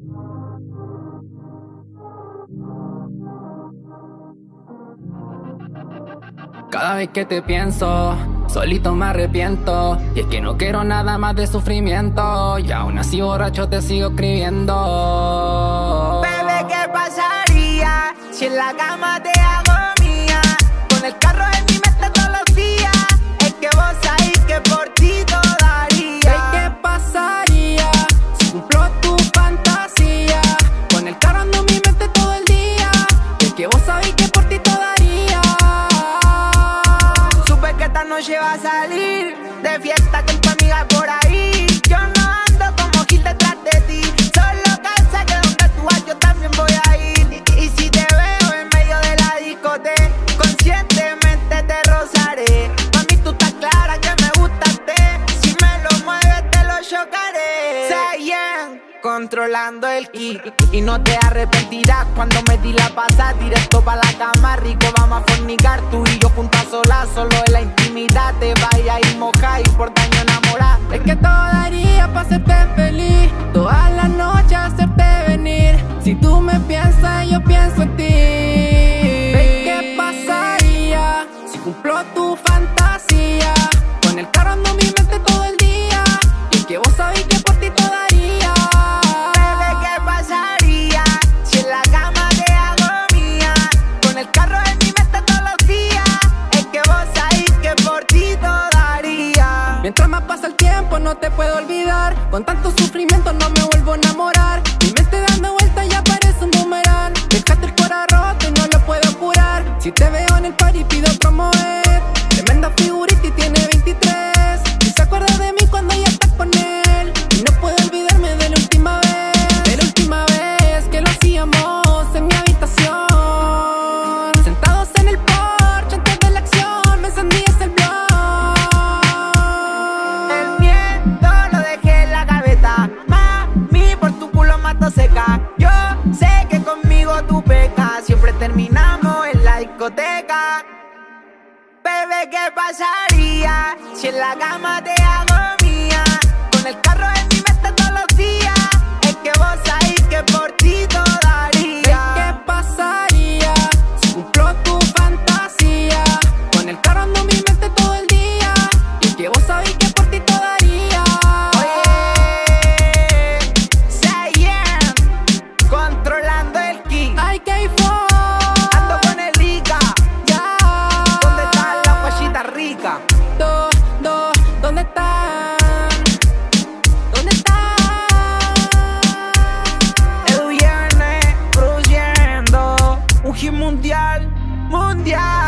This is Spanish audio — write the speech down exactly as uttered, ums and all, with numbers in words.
Cada vez que te pienso, solito me arrepiento. Y es que no quiero nada más de sufrimiento. Y aún así borracho te sigo escribiendo. Bebé, ¿qué pasaría si en la cama te hago mía? Con el carro en mi mente todos los días. Es que vos sabés que por ti todo daría. ¿Y qué pasaría si cumplo tu fantasía? Con el carro ando en mi mente todo el día. Y es que vos sabés que por ti todo daría. Esta noche va a salir de fiesta con tu amiga por ahí. Yo no ando como Gil detrás de ti. Solo cansa que donde tú vas yo también voy a ir. Y, y si te veo en medio de la discoteca, conscientemente te rozaré. Mami, tú estás clara que me gustaste. Si me lo mueves te lo chocaré. Zayn, controlando el ki. Y no te arrepentirás cuando me di la pasada. Directo pa' la cama, rico, vamos a fornicar. Tú y yo juntas solas, solo en la intimidad. Te vaya y moja y por daño enamorar. Es que todo daría pa' hacerte feliz. Toda la noche hacerte venir. Si tú me piensas, yo pienso en ti. ¿Ves qué pasaría si cumplo tu fantasía? Con el carro ando en mi mente todo el día. Y es que vos sabés que por ti todo daría. Bebé, ¿qué pasaría si en la cama te hago mía? Con el carro en mi mente todos los días. Es que vos sabés que por ti todo daría. Mientras más pasa el tiempo no te puedo olvidar. Con tanto sufrimiento no me vuelvo a enamorar. Mi mente dando vueltas ya parece un boomerang. Dejaste el corazón roto y no lo puedo curar. Si te veo en el party pido promover. Tremenda figurita y tiene veintitrés. Y se acuerda de mí cuando ya estás con él. Y no puedo olvidarme de la última vez. De la última vez que lo hacíamos en mi habitación. Sentados en el porche antes de la acción. Me encendías el blog. El miedo lo dejé en la gaveta. Mami, por tu culo mato seca. Yo sé que conmigo tú pecas. Siempre terminamos en la discoteca. Bebé, ¿qué pasaría si en la cama te hago mía? Con el carro en mi mente todos los días. Es que vos sabés que por ti todo daría. ¿Ves qué pasaría si cumplo tu fantasía? Con el carro ando en mi mente todo el día. Y es que vos sabés que por ti todo daría. Oye, Zayn, controlando el ki. Ay, que hay fo- Ando con el Rica. ya. ¿Dónde están las guachitas ricas? Do, do, ¿dónde están? ¿Dónde están? El viernes produciendo un hit mundial, mundial.